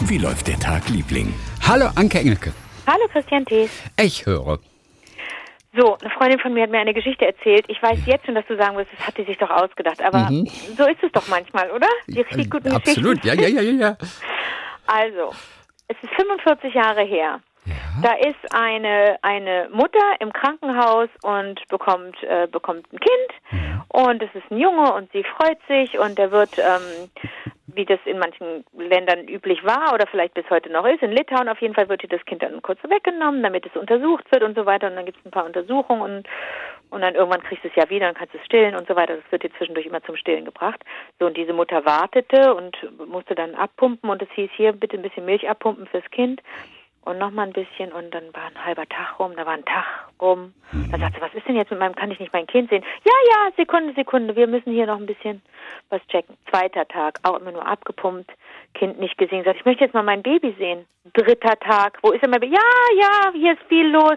Wie läuft der Tag, Liebling? Hallo Anke Engelke. Hallo Christian Thees. Ich höre. So, eine Freundin von mir hat mir eine Geschichte erzählt. Ich weiß jetzt schon, dass du sagen wirst, das hat sie sich doch ausgedacht. Aber so ist es doch manchmal, oder? Die richtig guten Absolut, Geschichten. ja. Also, es ist 45 Jahre her. Ja. Da ist eine Mutter im Krankenhaus und bekommt ein Kind. Ja. Und es ist ein Junge und sie freut sich und der wird, wie das in manchen Ländern üblich war oder vielleicht bis heute noch ist, in Litauen auf jeden Fall wird ihr das Kind dann kurz weggenommen, damit es untersucht wird und so weiter. Und dann gibt es ein paar Untersuchungen und dann irgendwann kriegst du es ja wieder, dann kannst du es stillen und so weiter. Das wird dir zwischendurch immer zum Stillen gebracht. So, und diese Mutter wartete und musste dann abpumpen und es hieß, hier bitte ein bisschen Milch abpumpen fürs Kind. Und nochmal ein bisschen und dann war ein halber Tag rum, da war ein Tag rum. Dann sagt sie, was ist denn jetzt mit meinem, kann ich nicht mein Kind sehen? Ja, Sekunde, wir müssen hier noch ein bisschen was checken. Zweiter Tag, auch immer nur abgepumpt, Kind nicht gesehen. Sagt, ich möchte jetzt mal mein Baby sehen. Dritter Tag, wo ist denn mein Baby? Ja, hier ist viel los.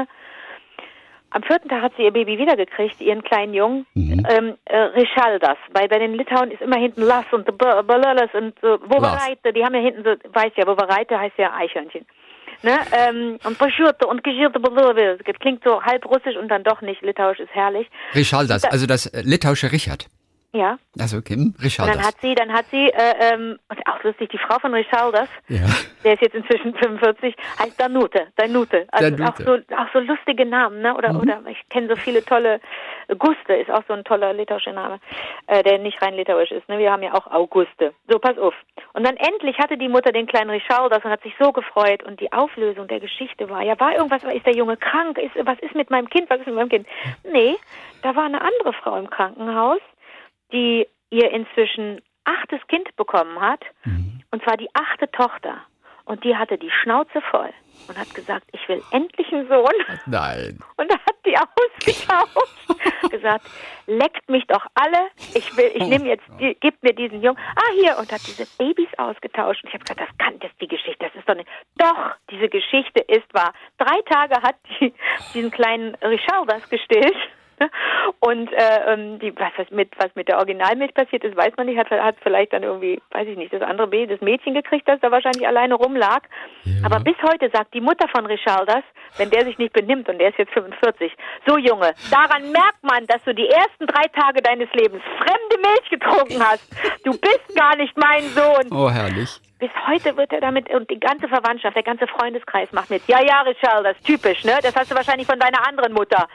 Am vierten Tag hat sie ihr Baby wiedergekriegt, ihren kleinen Jungen, Richaldas. Bei den Litauen ist immer hinten Las und Balalas und Wovereite, die haben ja hinten so, weißt ja, Wovereite heißt ja Eichhörnchen. Ne? Und Paschurte und Geschirte Balove. Das klingt so halb russisch und dann doch nicht. Litauisch ist herrlich. Richaldas, also das litauische Richard. Ja. Also okay, Richaldas. Und dann hat sie, auch lustig, die Frau von Richaldas, der ist jetzt inzwischen 45, heißt Danute. Also auch so lustige Namen, ne? Oder ich kenne so viele tolle, Guste ist auch so ein toller litauischer Name, der nicht rein litauisch ist, ne? Wir haben ja auch Auguste. So, pass auf. Und dann endlich hatte die Mutter den kleinen Richaldas und hat sich so gefreut und die Auflösung der Geschichte war irgendwas, ist der Junge krank? Was ist mit meinem Kind? Nee, da war eine andere Frau im Krankenhaus, die ihr inzwischen 8. Kind bekommen hat, und zwar die 8. Tochter. Und die hatte die Schnauze voll und hat gesagt, ich will endlich einen Sohn. Nein. Und da hat die ausgetauscht, gesagt, leckt mich doch alle, ich nehme jetzt, gib mir diesen Jungen. Hier, und hat diese Babys ausgetauscht. Und ich habe gesagt, das ist die Geschichte, das ist doch nicht. Doch, diese Geschichte ist wahr. 3 Tage hat die diesen kleinen Richaldas gestillt. Und was mit der Originalmilch passiert ist, weiß man nicht. Hat vielleicht dann irgendwie, weiß ich nicht, das andere Baby, das Mädchen gekriegt, das da wahrscheinlich alleine rumlag. Ja. Aber bis heute sagt die Mutter von Richaldas, wenn der sich nicht benimmt, und der ist jetzt 45, so Junge, daran merkt man, dass du die ersten 3 Tage deines Lebens fremde Milch getrunken hast. Du bist gar nicht mein Sohn. Oh, herrlich. Bis heute wird er damit, und die ganze Verwandtschaft, der ganze Freundeskreis macht mit. Ja, Richaldas, typisch, ne? Das hast du wahrscheinlich von deiner anderen Mutter.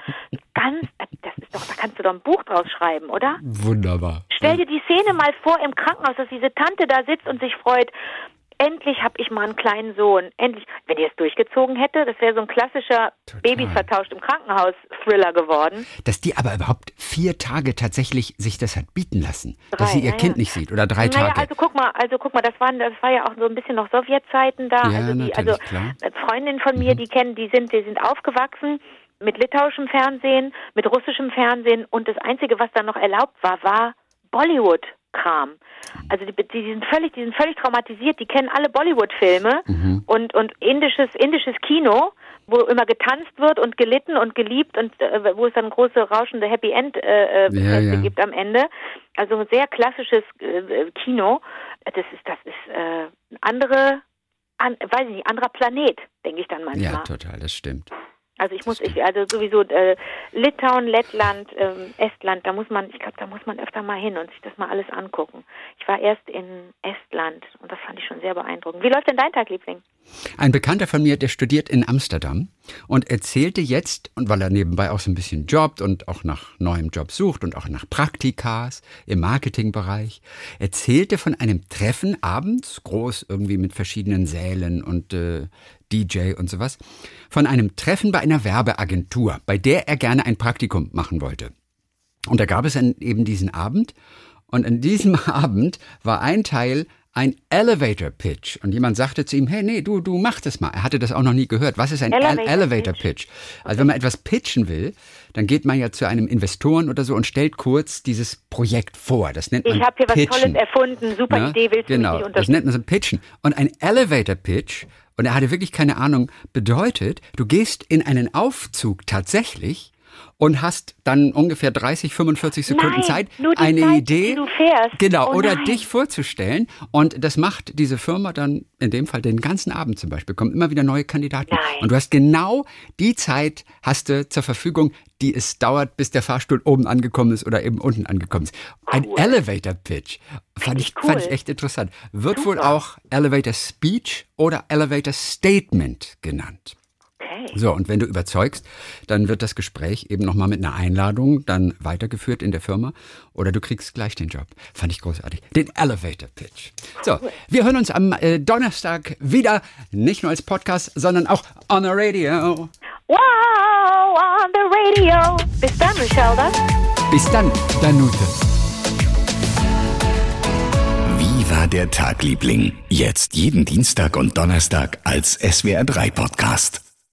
Das ist doch, da kannst du doch ein Buch draus schreiben, oder? Wunderbar. Stell dir die Szene mal vor im Krankenhaus, dass diese Tante da sitzt und sich freut. Endlich habe ich mal einen kleinen Sohn. Endlich. Wenn die es durchgezogen hätte, das wäre so ein klassischer Babys vertauscht im Krankenhaus-Thriller geworden. Dass die aber überhaupt 4 Tage tatsächlich sich das hat bieten lassen. 3, dass sie ihr Kind nicht sieht. Oder 3 Tage. Also guck mal, das war ja auch so ein bisschen noch Sowjetzeiten da. Ja, klar. Freundinnen von mir, die sind aufgewachsen mit litauischem Fernsehen, mit russischem Fernsehen, und das Einzige, was dann noch erlaubt war Bollywood-Kram. Also die sind völlig traumatisiert, die kennen alle Bollywood-Filme und indisches Kino, wo immer getanzt wird und gelitten und geliebt und wo es dann große rauschende Happy End gibt am Ende. Also ein sehr klassisches Kino. Das ist anderer Planet, denke ich dann manchmal. Ja, total, das stimmt. Also sowieso Litauen, Lettland, Estland, da muss man öfter mal hin und sich das mal alles angucken. Ich war erst in Estland und das fand ich schon sehr beeindruckend. Wie läuft denn dein Tag, Liebling? Ein Bekannter von mir, der studiert in Amsterdam und erzählte jetzt, und weil er nebenbei auch so ein bisschen jobbt und auch nach neuem Job sucht und auch nach Praktikas im Marketingbereich, erzählte von einem Treffen abends, groß irgendwie mit verschiedenen Sälen und DJ und sowas, von einem Treffen bei einer Werbeagentur, bei der er gerne ein Praktikum machen wollte. Und da gab es dann eben diesen Abend, und an diesem Abend war ein Teil ein Elevator Pitch. Und jemand sagte zu ihm, hey, nee, du mach das mal. Er hatte das auch noch nie gehört. Was ist ein Elevator Pitch? Also wenn man etwas pitchen will, dann geht man ja zu einem Investoren oder so und stellt kurz dieses Projekt vor. Das nennt man Ich habe hier Pitchen. was Tolles erfunden, super Idee, willst du mich nicht unterstützen? Das nennt man so Pitchen. Und ein Elevator Pitch, und er hatte wirklich keine Ahnung, bedeutet, du gehst in einen Aufzug tatsächlich und hast dann ungefähr 30, 45 Sekunden Zeit, nur die eine Zeit, Idee, die du fährst. genau, oder dich vorzustellen. Und das macht diese Firma dann in dem Fall den ganzen Abend zum Beispiel. Kommen immer wieder neue Kandidaten. Und du hast genau die Zeit hast du zur Verfügung, die es dauert, bis der Fahrstuhl oben angekommen ist oder eben unten angekommen ist. Ein Elevator Pitch. Fand ich echt interessant. Wird wohl auch Elevator Speech oder Elevator Statement genannt. So, und wenn du überzeugst, dann wird das Gespräch eben nochmal mit einer Einladung dann weitergeführt in der Firma oder du kriegst gleich den Job. Fand ich großartig. Den Elevator Pitch. So, wir hören uns am Donnerstag wieder, nicht nur als Podcast, sondern auch on the radio. Wow, on the radio. Bis dann, Michelle. Bis dann, Danute. Wie war der Tag, Liebling? Jetzt jeden Dienstag und Donnerstag als SWR3 Podcast.